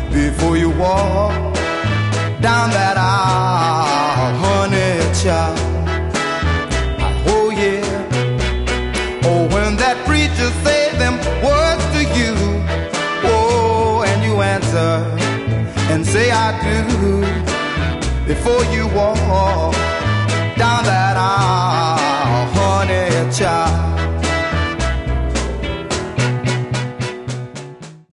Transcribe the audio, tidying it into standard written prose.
before you walk down that aisle, honey child. Oh yeah. Oh, when that preacher say them words to you, oh, and you answer and say I do before you walk